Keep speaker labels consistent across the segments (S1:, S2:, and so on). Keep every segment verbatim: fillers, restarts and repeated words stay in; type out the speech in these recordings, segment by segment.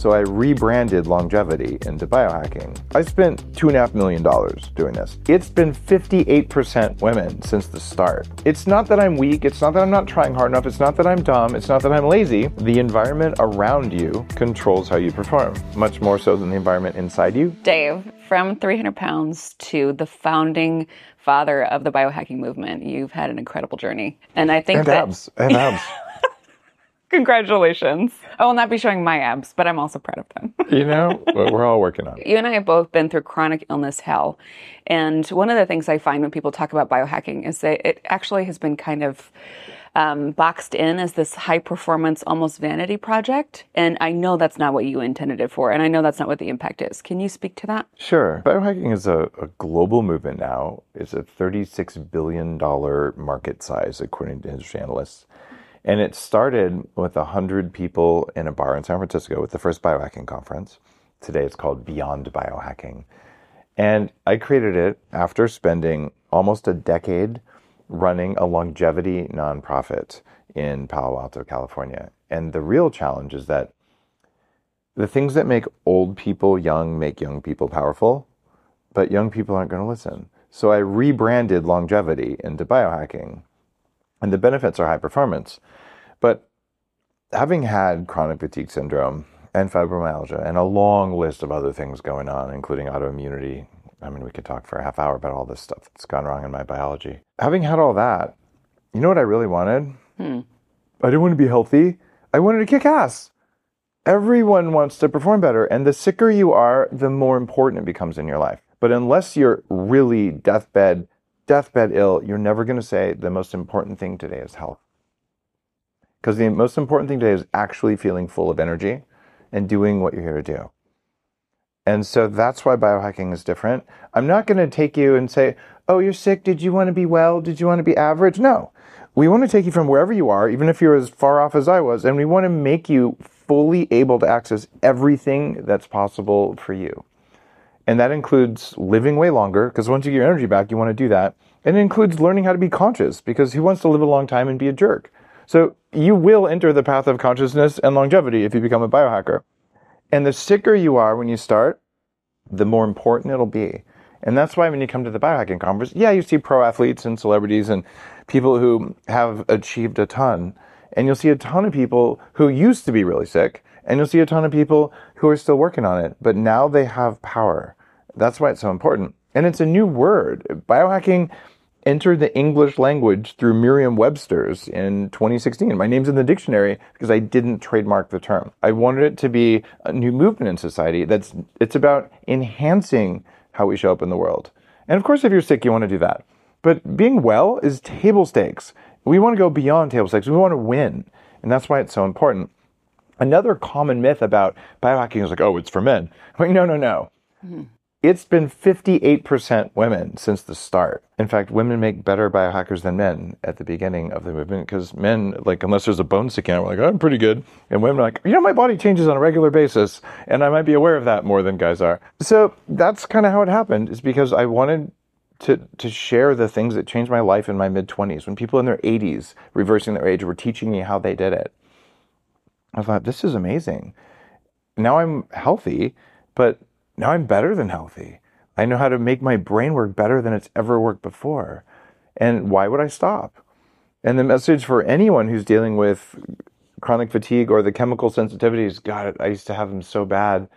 S1: So I rebranded longevity into biohacking. I spent two and a half million dollars doing this. It's been fifty-eight percent women since the start. It's not that I'm weak. It's not that I'm not trying hard enough. It's not that I'm dumb. It's not that I'm lazy. The environment around you controls how you perform, much more so than the environment inside you.
S2: Dave, from three hundred pounds to the founding father of the biohacking movement, you've had an incredible journey. And I think
S1: and
S2: that...
S1: abs. And abs.
S2: Congratulations. I will not be showing my abs, but I'm also proud of them.
S1: You know, we're all working on it.
S2: You and I have both been through chronic illness hell. And one of the things I find when people talk about biohacking is that it actually has been kind of um, boxed in as this high performance, almost vanity project. And I know that's not what you intended it for. And I know that's not what the impact is. Can you speak to that?
S1: Sure. Biohacking is a, a global movement now. It's a thirty-six billion dollars market size, according to industry analysts. And it started with one hundred people in a bar in San Francisco with the first biohacking conference. Today it's called Beyond Biohacking. And I created it after spending almost a decade running a longevity nonprofit in Palo Alto, California. And the real challenge is that the things that make old people young make young people powerful, but young people aren't going to listen. So I rebranded longevity into biohacking. And the benefits are high performance. But having had chronic fatigue syndrome and fibromyalgia and a long list of other things going on, including autoimmunity, I mean, we could talk for a half hour about all this stuff that's gone wrong in my biology. Having had all that, you know what I really wanted?
S2: Hmm.
S1: I didn't want to be healthy. I wanted to kick ass. Everyone wants to perform better. And the sicker you are, the more important it becomes in your life. But unless you're really deathbed deathbed ill, you're never going to say the most important thing today is health. Because the most important thing today is actually feeling full of energy and doing what you're here to do. And so that's why biohacking is different. I'm not going to take you and say, oh, you're sick. Did you want to be well? Did you want to be average? No. We want to take you from wherever you are, even if you're as far off as I was, and we want to make you fully able to access everything that's possible for you. And that includes living way longer, because once you get your energy back, you want to do that. And it includes learning how to be conscious, because who wants to live a long time and be a jerk? So you will enter the path of consciousness and longevity if you become a biohacker. And the sicker you are when you start, the more important it'll be. And that's why when you come to the biohacking conference, yeah, you see pro athletes and celebrities and people who have achieved a ton. And you'll see a ton of people who used to be really sick. And you'll see a ton of people who are still working on it, but now they have power. That's why it's so important. And it's a new word. Biohacking entered the English language through Merriam-Webster's in twenty sixteen. My name's in the dictionary because I didn't trademark the term. I wanted it to be a new movement in society that's it's about enhancing how we show up in the world. And of course, if you're sick, you want to do that. But being well is table stakes. We want to go beyond table stakes. We want to win. And that's why it's so important. Another common myth about biohacking is like, oh, it's for men. I'm like, no, no, no. Mm-hmm. It's been fifty-eight percent women since the start. In fact, women make better biohackers than men at the beginning of the movement, because men, like, unless there's a bone sticking out, we're like, oh, I'm pretty good. And women are like, you know, my body changes on a regular basis, and I might be aware of that more than guys are. So that's kind of how it happened, is because I wanted to to share the things that changed my life in my mid-twenties, when people in their eighties, reversing their age, were teaching me how they did it. I thought, this is amazing. Now I'm healthy, but now I'm better than healthy. I know how to make my brain work better than it's ever worked before. And why would I stop? And the message for anyone who's dealing with chronic fatigue or the chemical sensitivities, God, I used to have them so bad.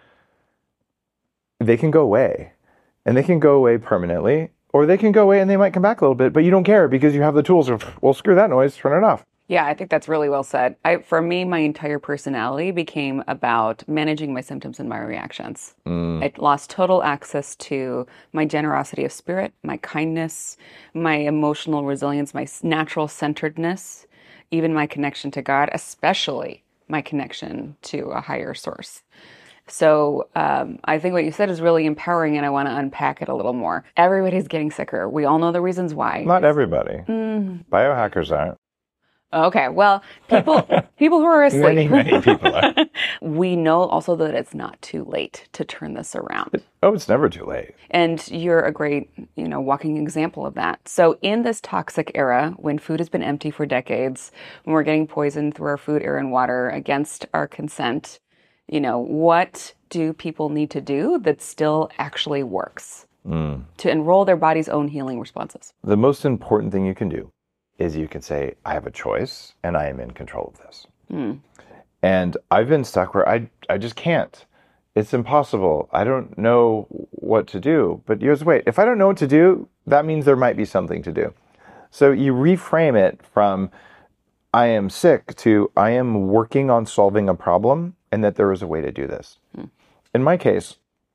S1: They can go away. And they can go away permanently, or they can go away and they might come back a little bit, but you don't care because you have the tools of, well, screw that noise, turn it off.
S2: Yeah, I think that's really well said. I, for me, my entire personality became about managing my symptoms and my reactions. Mm. I lost total access to my generosity of spirit, my kindness, my emotional resilience, my natural centeredness, even my connection to God, especially my connection to a higher source. So um, I think what you said is really empowering, and I want to unpack it a little more. Everybody's getting sicker. We all know the reasons why.
S1: Not everybody. Mm. Biohackers aren't.
S2: Okay, well, people people who are asleep.
S1: Many, many people are.
S2: We know also that it's not too late to turn this around.
S1: It, oh, it's never too late.
S2: And you're a great, you know, walking example of that. So in this toxic era, when food has been empty for decades, when we're getting poisoned through our food, air, and water against our consent, You know, what do people need to do that still actually works mm. to enroll their body's own healing responses?
S1: The most important thing you can do is you can say, I have a choice and I am in control of this. Mm. And I've been stuck where I, I just can't. It's impossible. I don't know what to do. But you just wait. If I don't know what to do, that means there might be something to do. So you reframe it from I am sick to I am working on solving a problem and that there is a way to do this. Hmm. In my case,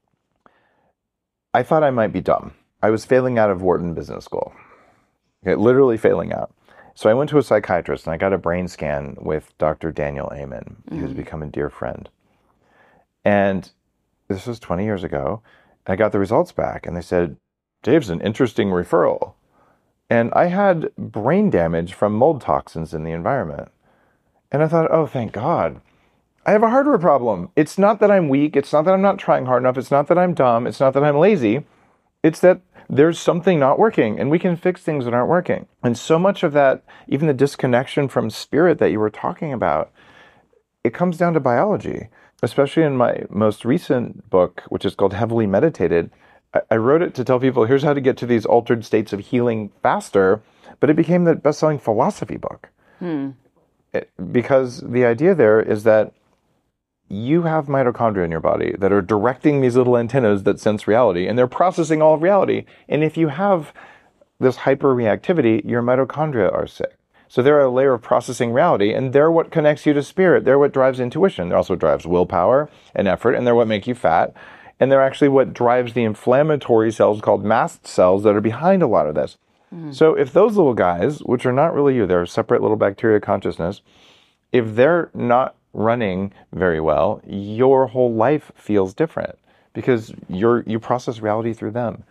S1: I thought I might be dumb. I was failing out of Wharton Business School. Okay, literally failing out. So I went to a psychiatrist and I got a brain scan with Doctor Daniel Amen, mm-hmm. who's become a dear friend. And this was twenty years ago. I got the results back and they said, Dave's an interesting referral. And I had brain damage from mold toxins in the environment. And I thought, oh, thank God. I have a hardware problem. It's not that I'm weak. It's not that I'm not trying hard enough. It's not that I'm dumb. It's not that I'm lazy. It's that there's something not working and we can fix things that aren't working. And so much of that, even the disconnection from spirit that you were talking about, it comes down to biology. Especially in my most recent book, which is called Heavily Meditated, I wrote it to tell people, here's how to get to these altered states of healing faster, but it became the best-selling philosophy book. Hmm. It, because the idea there is that you have mitochondria in your body that are directing these little antennas that sense reality, and they're processing all of reality. And if you have this hyperreactivity, your mitochondria are sick. So they're a layer of processing reality, and they're what connects you to spirit. They're what drives intuition. They're also drives willpower and effort, and they're what make you fat. And they're actually what drives the inflammatory cells called mast cells that are behind a lot of this. Mm. So if those little guys, which are not really you, they're a separate little bacteria consciousness, if they're not running very well, your whole life feels different because you're you process reality through them.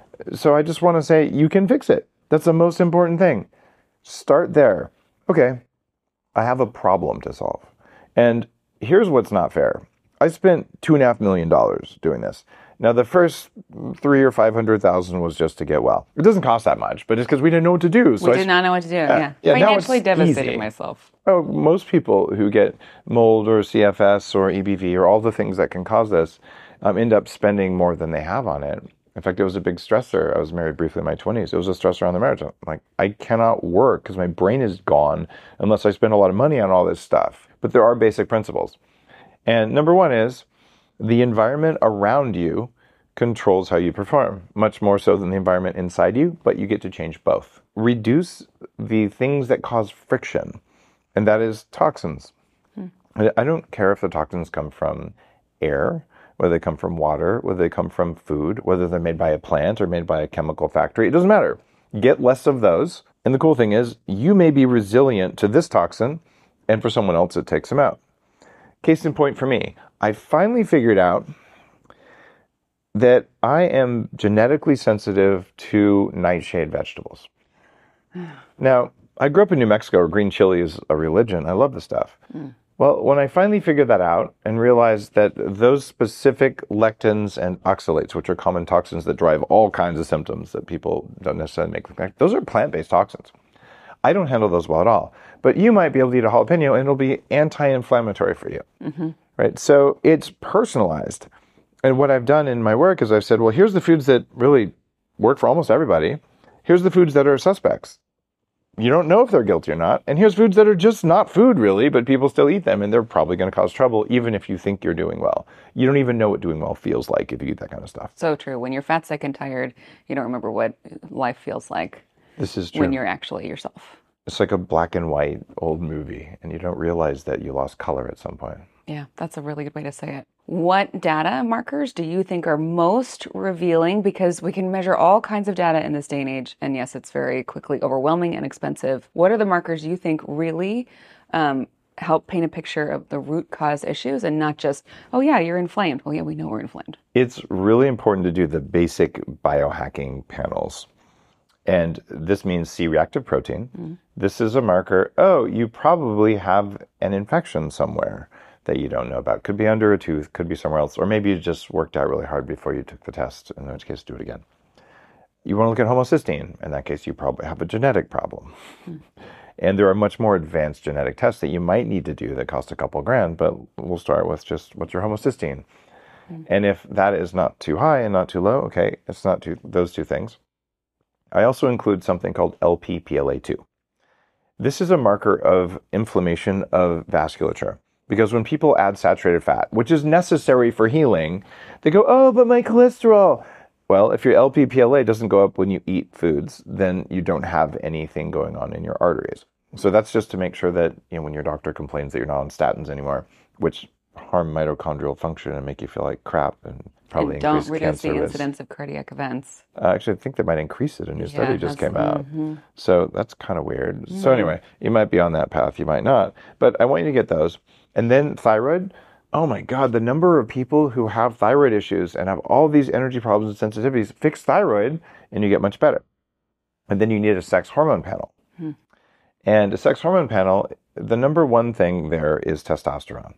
S1: So I just want to say you can fix it. That's the most important thing. Start there. Okay, I have a problem to solve. And here's what's not fair. I spent two and a half million dollars doing this. Now, the first three or five hundred thousand was just to get well. It doesn't cost that much, but it's because we didn't know what to do.
S2: So we did I, not know what to do. Uh, yeah, yeah financially devastated easy. myself.
S1: Oh, most people who get mold or C F S or E B V or all the things that can cause this um, end up spending more than they have on it. In fact, it was a big stressor. I was married briefly in my twenties. It was a stressor on the marriage. I'm like, I cannot work because my brain is gone unless I spend a lot of money on all this stuff. But there are basic principles. And number one is the environment around you controls how you perform, much more so than the environment inside you, but you get to change both. Reduce the things that cause friction, and that is toxins. Hmm. I don't care if the toxins come from air, whether they come from water, whether they come from food, whether they're made by a plant or made by a chemical factory. It doesn't matter. Get less of those. And the cool thing is you may be resilient to this toxin, and for someone else it takes them out. Case in point for me, I finally figured out that I am genetically sensitive to nightshade vegetables. Now, I grew up in New Mexico where green chili is a religion. I love the stuff. Mm. Well, when I finally figured that out and realized that those specific lectins and oxalates, which are common toxins that drive all kinds of symptoms that people don't necessarily make, those are plant-based toxins. I don't handle those well at all. But you might be able to eat a jalapeno and it'll be anti-inflammatory for you. Mm-hmm. Right? So it's personalized. And what I've done in my work is I've said, well, here's the foods that really work for almost everybody. Here's the foods that are suspects. You don't know if they're guilty or not. And here's foods that are just not food really, but people still eat them and they're probably going to cause trouble even if you think you're doing well. You don't even know what doing well feels like if you eat that kind of stuff.
S2: So true. When you're fat, sick, and tired, you don't remember what life feels like.
S1: This is true.
S2: When you're actually yourself.
S1: It's like a black and white old movie and you don't realize that you lost color at some point.
S2: Yeah, that's a really good way to say it. What data markers do you think are most revealing? Because we can measure all kinds of data in this day and age. And yes, it's very quickly overwhelming and expensive. What are the markers you think really um, help paint a picture of the root cause issues and not just, oh yeah, you're inflamed. Oh yeah, we know we're inflamed.
S1: It's really important to do the basic biohacking panels. And this means C-reactive protein. Mm. This is a marker, oh, you probably have an infection somewhere that you don't know about. Could be under a tooth, could be somewhere else, or maybe you just worked out really hard before you took the test, in which case do it again. You want to look at homocysteine. In that case, you probably have a genetic problem. Mm. And there are much more advanced genetic tests that you might need to do that cost a couple grand, but we'll start with just what's your homocysteine. Mm-hmm. And if that is not too high and not too low, okay, it's not too, those two things. I also include something called L P P L A two. This is a marker of inflammation of vasculature. Because when people add saturated fat, which is necessary for healing, they go, oh, but my cholesterol. Well, if your L P P L A doesn't go up when you eat foods, then you don't have anything going on in your arteries. So that's just to make sure that, you know, when your doctor complains that you're not on statins anymore, which harm mitochondrial function and make you feel like crap and probably
S2: and
S1: increase
S2: don't reduce
S1: cancer
S2: the
S1: risk.
S2: incidence of cardiac events.
S1: Uh, actually, I think they might increase it. A new
S2: Yeah,
S1: study just came out.
S2: Mm-hmm.
S1: So that's kind of weird. Mm-hmm. So anyway, you might be on that path, you might not. But I want you to get those. And then thyroid. Oh my God, the number of people who have thyroid issues and have all these energy problems and sensitivities, fix thyroid and you get much better. And then you need a sex hormone panel. Hmm. And a sex hormone panel, the number one thing there is testosterone.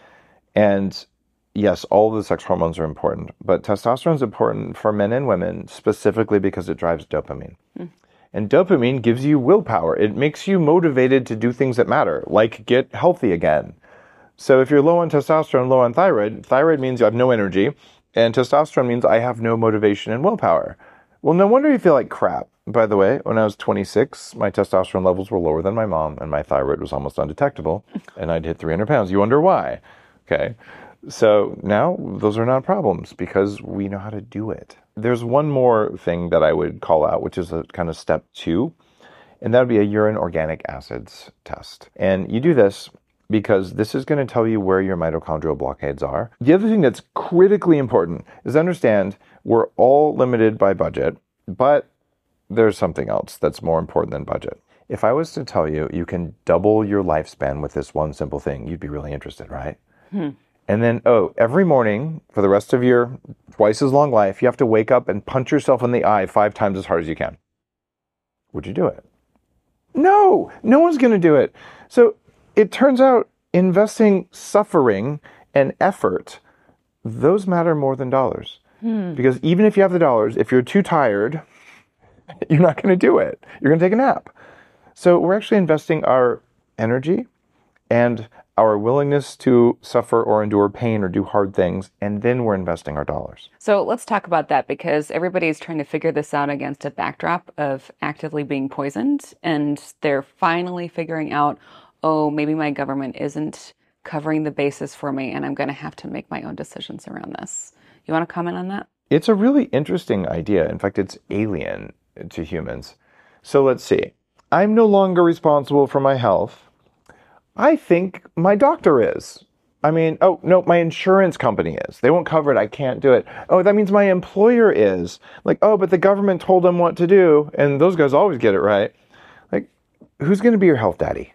S1: And yes, all the sex hormones are important, but testosterone is important for men and women specifically because it drives dopamine. Hmm. And dopamine gives you willpower. It makes you motivated to do things that matter, like get healthy again. So if you're low on testosterone, low on thyroid, thyroid means you have no energy, and testosterone means I have no motivation and willpower. Well, no wonder you feel like crap. By the way, when I was twenty-six, my testosterone levels were lower than my mom, and my thyroid was almost undetectable, and I'd hit three hundred pounds. You wonder why? Okay. So now those are not problems because we know how to do it. There's one more thing that I would call out, which is a kind of step two, and that would be a urine organic acids test. And you do this because this is going to tell you where your mitochondrial blockades are. The other thing that's critically important is understand we're all limited by budget, but there's something else that's more important than budget. If I was to tell you you can double your lifespan with this one simple thing, you'd be really interested, right? Hmm. And then, oh, every morning for the rest of your twice as long life, you have to wake up and punch yourself in the eye five times as hard as you can. Would you do it? No, no one's going to do it. So it turns out investing suffering and effort, those matter more than dollars. Hmm. Because even if you have the dollars, if you're too tired, you're not going to do it. You're going to take a nap. So we're actually investing our energy and our willingness to suffer or endure pain or do hard things, and then we're investing our dollars.
S2: So let's talk about that because everybody's trying to figure this out against a backdrop of actively being poisoned, and they're finally figuring out, oh, maybe my government isn't covering the bases for me and I'm going to have to make my own decisions around this. You want to comment on that?
S1: It's a really interesting idea. In fact, it's alien to humans. So let's see. I'm no longer responsible for my health. I think my doctor is. I mean, oh, no, my insurance company is. They won't cover it. I can't do it. Oh, that means my employer is. Like, oh, but the government told them what to do. And those guys always get it right. Like, who's going to be your health daddy?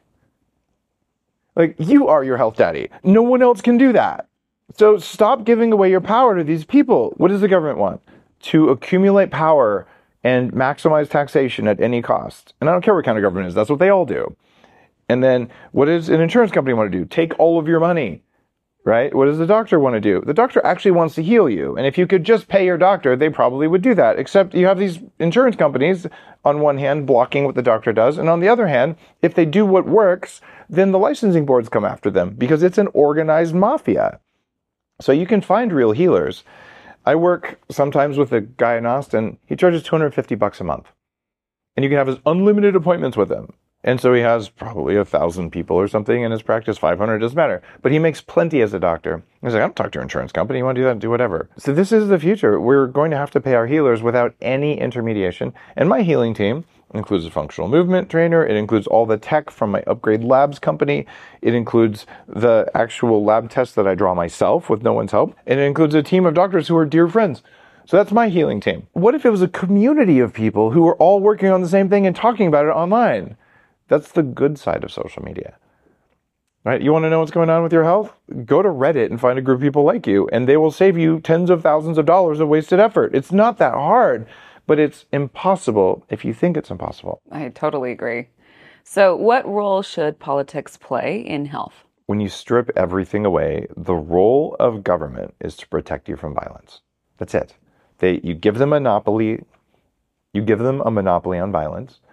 S1: Like, you are your health daddy. No one else can do that. So stop giving away your power to these people. What does the government want? To accumulate power and maximize taxation at any cost. And I don't care what kind of government it is. That's what they all do. And then what does an insurance company want to do? Take all of your money, right? What does the doctor want to do? The doctor actually wants to heal you. And if you could just pay your doctor, they probably would do that. Except you have these insurance companies, on one hand, blocking what the doctor does. And on the other hand, if they do what works, then the licensing boards come after them because it's an organized mafia. So you can find real healers. I work sometimes with a guy in Austin. He charges two hundred fifty bucks a month. And you can have his unlimited appointments with him. And so he has probably a thousand people or something in his practice, five hundred, doesn't matter. But he makes plenty as a doctor. He's like, I don't talk to your insurance company. You want to do that? Do whatever. So this is the future. We're going to have to pay our healers without any intermediation. And my healing team includes a functional movement trainer. It includes all the tech from my Upgrade Labs company. It includes the actual lab tests that I draw myself with no one's help. And it includes a team of doctors who are dear friends. So that's my healing team. What if it was a community of people who were all working on the same thing and talking about it online? That's the good side of social media, right? You want to know what's going on with your health? Go to Reddit and find a group of people like you, and they will save you tens of thousands of dollars of wasted effort. It's not that hard, but it's impossible if you think it's impossible.
S2: I totally agree. So what role should politics play in health?
S1: When you strip everything away, the role of government is to protect you from violence. That's it. They, you give them a monopoly, you give them a monopoly on violence,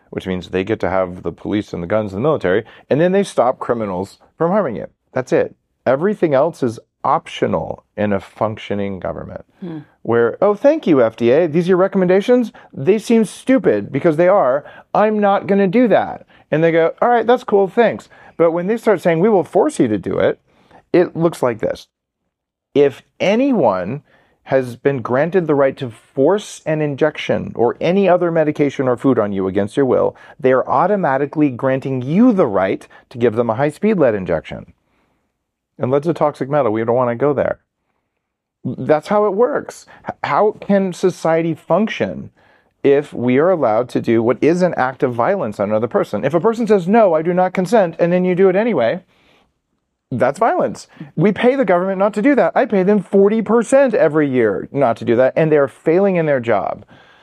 S1: which means they get to have the police and the guns and the military, and then they stop criminals from harming you. That's it. Everything else is optional in a functioning government. Hmm. Where, oh, thank you, F D A. These are your recommendations. They seem stupid because they are. I'm not going to do that. And they go, all right, that's cool, thanks. But when they start saying, we will force you to do it, it looks like this. If anyone has been granted the right to force an injection or any other medication or food on you against your will, they are automatically granting you the right to give them a high-speed lead injection. And lead's a toxic metal. We don't want to go there. That's how it works. How can society function if we are allowed to do what is an act of violence on another person? If a person says, no, I do not consent, and then you do it anyway, that's violence. We pay the government not to do that. I pay them forty percent every year not to do that, and they're failing in their job.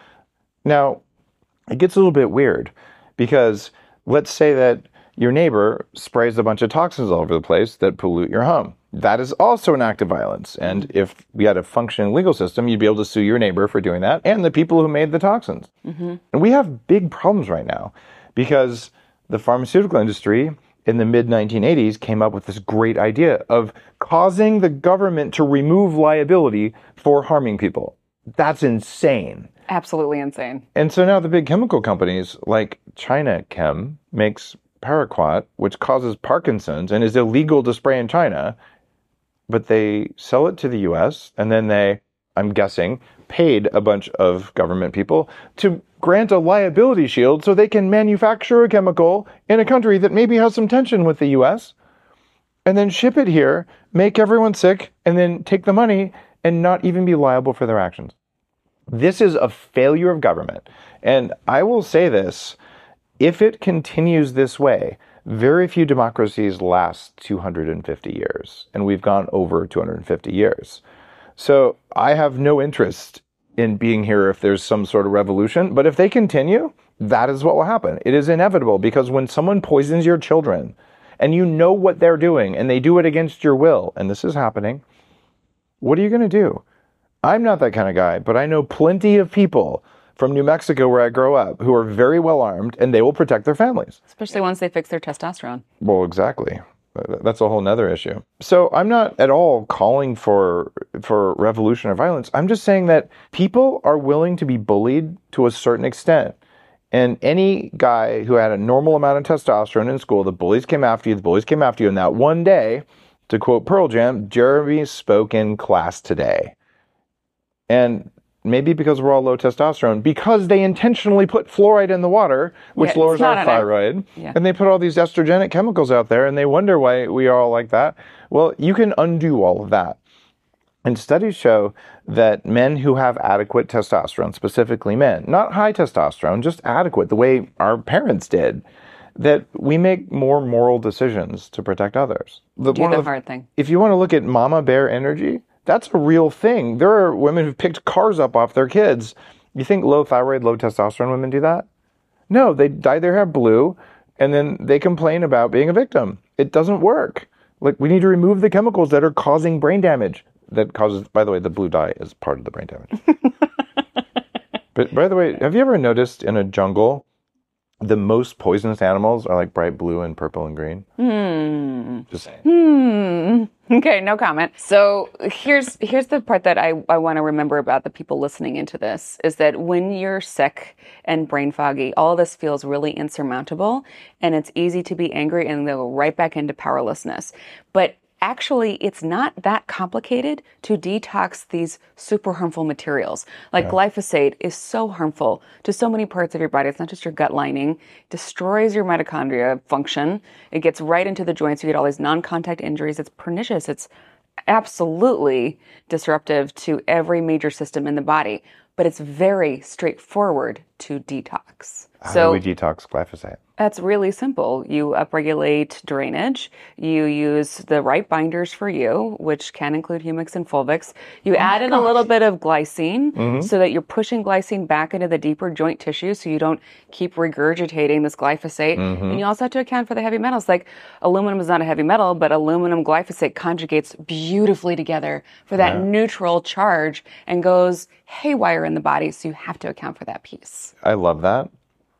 S1: Now, it gets a little bit weird because let's say that your neighbor sprays a bunch of toxins all over the place that pollute your home. That is also an act of violence. And if we had a functioning legal system, you'd be able to sue your neighbor for doing that and the people who made the toxins. Mm-hmm. And we have big problems right now because the pharmaceutical industry in the mid nineteen eighties came up with this great idea of causing the government to remove liability for harming people. That's insane.
S2: Absolutely insane.
S1: And so now the big chemical companies like China Chem makes paraquat, which causes Parkinson's and is illegal to spray in China, but they sell it to the U S and then they, I'm guessing, paid a bunch of government people to grant a liability shield so they can manufacture a chemical in a country that maybe has some tension with the U S and then ship it here, make everyone sick, and then take the money and not even be liable for their actions. This is a failure of government. And I will say this, if it continues this way, very few democracies last two hundred fifty years, and we've gone over two hundred fifty years. So I have no interest in being here if there's some sort of revolution, but if they continue, that is what will happen. It is inevitable because when someone poisons your children and you know what they're doing and they do it against your will, and this is happening, what are you going to do? I'm not that kind of guy, but I know plenty of people from New Mexico where I grow up who are very well armed and they will protect their families.
S2: Especially once they fix their testosterone.
S1: Well, exactly. That's a whole nother issue. So I'm not at all calling for for revolution or violence. I'm just saying that people are willing to be bullied to a certain extent. And any guy who had a normal amount of testosterone in school, the bullies came after you, the bullies came after you. And that one day, to quote Pearl Jam, Jeremy spoke in class today. And maybe because we're all low testosterone, because they intentionally put fluoride in the water, which yeah, lowers our thyroid, yeah. and they put all these estrogenic chemicals out there, and they wonder why we are all like that. Well, you can undo all of that. And studies show that men who have adequate testosterone, specifically men, not high testosterone, just adequate, the way our parents did, that we make more moral decisions to protect others.
S2: The, Do the, the hard thing.
S1: If you want to look at mama bear energy, that's a real thing. There are women who've picked cars up off their kids. You think low thyroid, low testosterone women do that? No, they dye their hair blue, and then they complain about being a victim. It doesn't work. Like, we need to remove the chemicals that are causing brain damage. That causes, by the way, the blue dye is part of the brain damage. But by the way, have you ever noticed in a jungle, the most poisonous animals are like bright blue and purple and green?
S2: Hmm.
S1: Just saying.
S2: Hmm. Okay, no comment. So here's here's the part that I, I want to remember about the people listening into this, is that when you're sick and brain foggy, all of this feels really insurmountable, and it's easy to be angry and go right back into powerlessness. But actually, it's not that complicated to detox these super harmful materials. Like yeah. glyphosate is so harmful to so many parts of your body. It's not just your gut lining. It destroys your mitochondria function. It gets right into the joints. You get all these non-contact injuries. It's pernicious. It's absolutely disruptive to every major system in the body. But it's very straightforward to detox.
S1: How
S2: so,
S1: do we detox glyphosate?
S2: That's really simple. You upregulate drainage. You use the right binders for you, which can include humics and fulvics. You oh add in gosh. a little bit of glycine mm-hmm. so that you're pushing glycine back into the deeper joint tissue so you don't keep regurgitating this glyphosate. Mm-hmm. And you also have to account for the heavy metals. Like aluminum is not a heavy metal, but aluminum glyphosate conjugates beautifully together for that yeah. neutral charge and goes haywire in the body. So you have to account for that piece.
S1: I love that.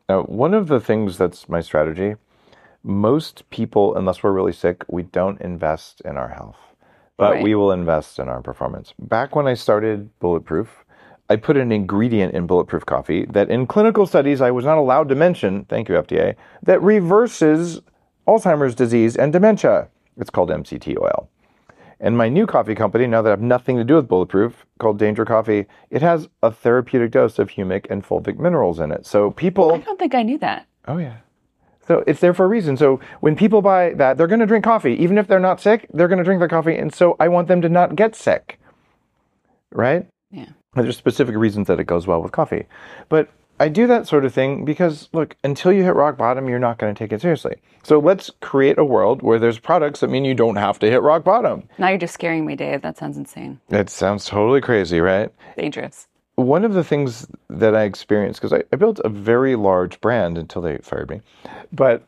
S1: Now, one of the things that's my strategy, most people, unless we're really sick, we don't invest in our health, but
S2: Right.
S1: we will invest in our performance. Back when I started Bulletproof, I put an ingredient in Bulletproof coffee that in clinical studies I was not allowed to mention, thank you F D A, that reverses Alzheimer's disease and dementia. It's called M C T oil. And my new coffee company, now that I have nothing to do with Bulletproof, called Danger Coffee, it has a therapeutic dose of humic and fulvic minerals in it. So people...
S2: I don't think I knew that.
S1: Oh, yeah. So it's there for a reason. So when people buy that, they're going to drink coffee. Even if they're not sick, they're going to drink their coffee. And so I want them to not get sick. Right?
S2: Yeah.
S1: There's specific reasons that it goes well with coffee. But I do that sort of thing because, look, until you hit rock bottom, you're not going to take it seriously. So let's create a world where there's products that mean you don't have to hit rock bottom.
S2: Now you're just scaring me, Dave. That sounds insane.
S1: It sounds totally crazy, right?
S2: Dangerous.
S1: One of the things that I experienced, because I, I built a very large brand until they fired me, but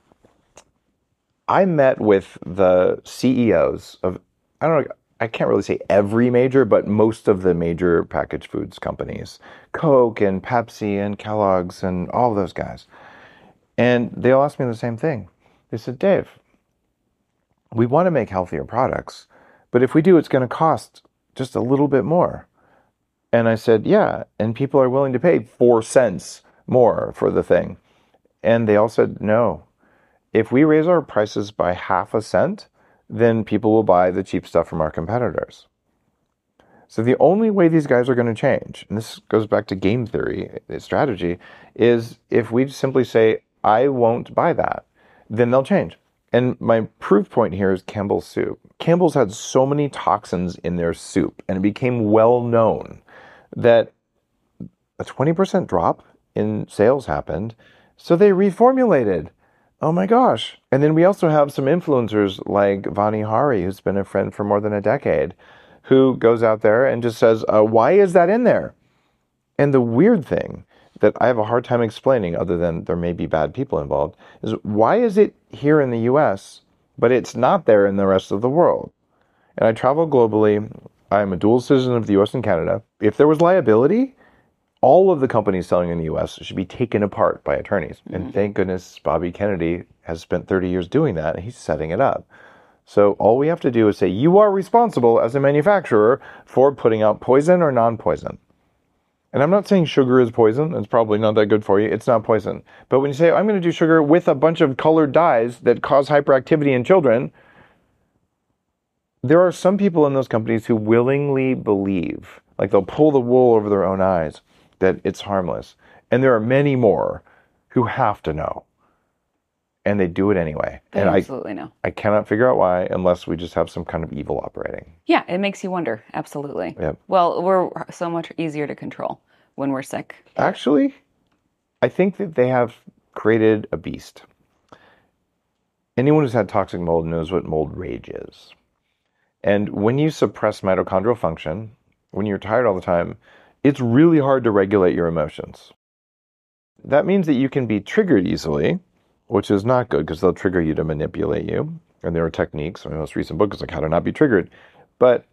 S1: I met with the C E Os of, I don't know, I can't really say every major, but most of the major packaged foods companies, Coke and Pepsi and Kellogg's and all of those guys. And they all asked me the same thing. They said, Dave, we want to make healthier products, but if we do, it's going to cost just a little bit more. And I said, yeah, and people are willing to pay four cents more for the thing. And they all said, no. If we raise our prices by half a cent, then people will buy the cheap stuff from our competitors. So the only way these guys are going to change, and this goes back to game theory, strategy, is if we simply say, I won't buy that, then they'll change. And my proof point here is Campbell's soup. Campbell's had so many toxins in their soup, and it became well known that a twenty percent drop in sales happened, so they reformulated. Oh my gosh. And then we also have some influencers like Vani Hari, who's been a friend for more than a decade, who goes out there and just says, uh, why is that in there? And the weird thing that I have a hard time explaining, other than there may be bad people involved, is why is it here in the U S, but it's not there in the rest of the world? And I travel globally. I'm a dual citizen of the U S and Canada. If there was liability, all of the companies selling in the U S should be taken apart by attorneys. Mm-hmm. And thank goodness Bobby Kennedy has spent thirty years doing that, and he's setting it up. So all we have to do is say, you are responsible as a manufacturer for putting out poison or non-poison. And I'm not saying sugar is poison. It's probably not that good for you. It's not poison. But when you say, I'm going to do sugar with a bunch of colored dyes that cause hyperactivity in children, there are some people in those companies who willingly believe, like they'll pull the wool over their own eyes, that it's harmless. And there are many more who have to know. And they do it anyway.
S2: They
S1: and
S2: absolutely
S1: I,
S2: know.
S1: I cannot figure out why, unless we just have some kind of evil operating.
S2: Yeah, it makes you wonder. Absolutely.
S1: Yep.
S2: Well, we're so much easier to control when we're sick.
S1: Actually, I think that they have created a beast. Anyone who's had toxic mold knows what mold rage is. And when you suppress mitochondrial function, when you're tired all the time, it's really hard to regulate your emotions. That means that you can be triggered easily, which is not good because they'll trigger you to manipulate you. And there are techniques. My most recent book is like how to not be triggered. But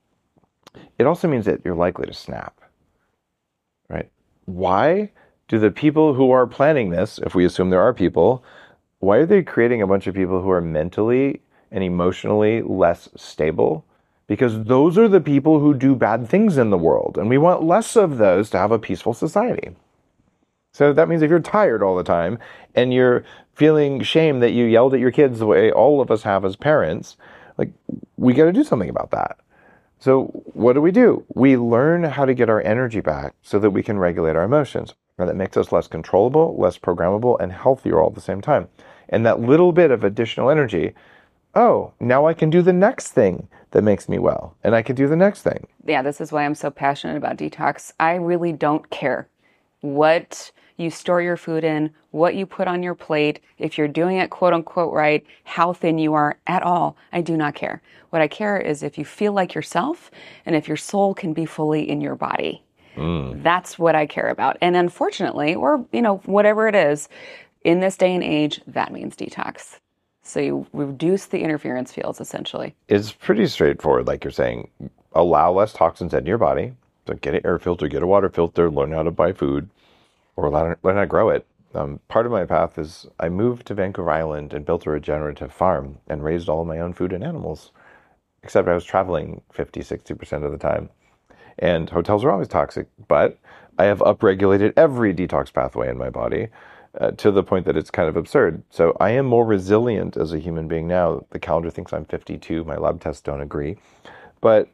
S1: it also means that you're likely to snap, right? Why do the people who are planning this, if we assume there are people, why are they creating a bunch of people who are mentally and emotionally less stable? Because those are the people who do bad things in the world. And we want less of those to have a peaceful society. So that means if you're tired all the time and you're feeling shame that you yelled at your kids the way all of us have as parents, like, we got to do something about that. So what do we do? We learn how to get our energy back so that we can regulate our emotions. And that makes us less controllable, less programmable, and healthier all at the same time. And that little bit of additional energy, oh, now I can do the next thing that makes me well. And I can do the next thing.
S2: Yeah, this is why I'm so passionate about detox. I really don't care what you store your food in, what you put on your plate, if you're doing it quote unquote right, how thin you are at all. I do not care. What I care is if you feel like yourself and if your soul can be fully in your body. Mm. That's what I care about. And unfortunately, or you know, whatever it is, in this day and age, that means detox. So you reduce the interference fields essentially.
S1: It's pretty straightforward, like you're saying. Allow less toxins in your body. So get an air filter, get a water filter, learn how to buy food, or learn, learn how to grow it. Um, part of my path is I moved to Vancouver Island and built a regenerative farm and raised all my own food and animals, except I was traveling fifty, sixty percent of the time. And hotels are always toxic, but I have upregulated every detox pathway in my body uh, to the point that it's kind of absurd. So I am more resilient as a human being now. The calendar thinks I'm fifty-two. My lab tests don't agree. But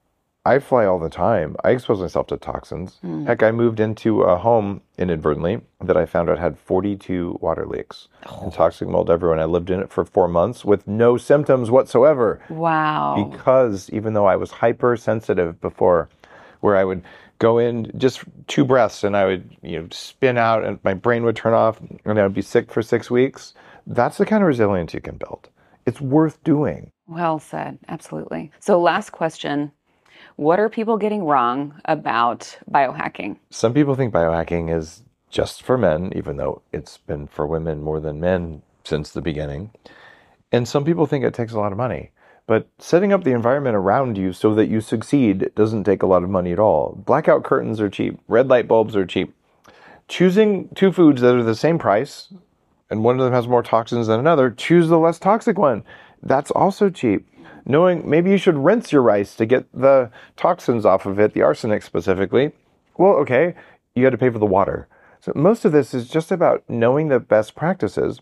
S1: I fly all the time. I expose myself to toxins. Mm. Heck, I moved into a home inadvertently that I found out had forty-two water leaks oh. and toxic mold everywhere. And I lived in it for four months with no symptoms whatsoever.
S2: Wow.
S1: Because even though I was hypersensitive before, where I would go in just two breaths and I would, you know, spin out and my brain would turn off and I would be sick for six weeks. That's the kind of resilience you can build. It's worth doing.
S2: Well said. Absolutely. So last question. What are people getting wrong about biohacking?
S1: Some people think biohacking is just for men, even though it's been for women more than men since the beginning. And some people think it takes a lot of money. But setting up the environment around you so that you succeed doesn't take a lot of money at all. Blackout curtains are cheap. Red light bulbs are cheap. Choosing two foods that are the same price, and one of them has more toxins than another, choose the less toxic one. That's also cheap. Knowing maybe you should rinse your rice to get the toxins off of it, the arsenic specifically. Well, okay, you got to pay for the water. So most of this is just about knowing the best practices.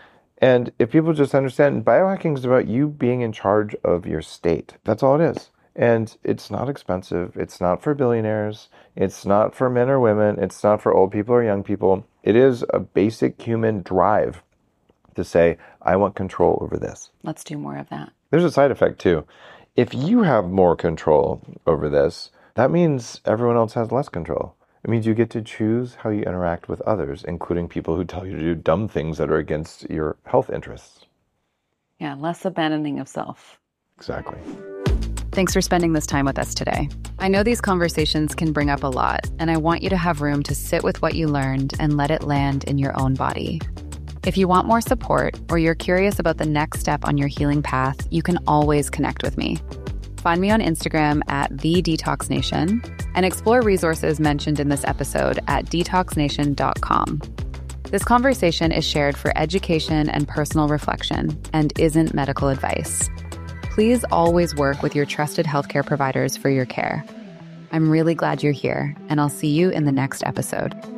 S1: And if people just understand, biohacking is about you being in charge of your state. That's all it is. And it's not expensive. It's not for billionaires. It's not for men or women. It's not for old people or young people. It is a basic human drive to say, I want control over this.
S2: Let's do more of that.
S1: There's a side effect too. If you have more control over this, that means everyone else has less control. It means you get to choose how you interact with others, including people who tell you to do dumb things that are against your health interests.
S2: Yeah, less abandoning of self.
S1: Exactly.
S3: Thanks for spending this time with us today. I know these conversations can bring up a lot, and I want you to have room to sit with what you learned and let it land in your own body. If you want more support or you're curious about the next step on your healing path, you can always connect with me. Find me on Instagram at The Detox Nation and explore resources mentioned in this episode at detox nation dot com. This conversation is shared for education and personal reflection and isn't medical advice. Please always work with your trusted healthcare providers for your care. I'm really glad you're here, and I'll see you in the next episode.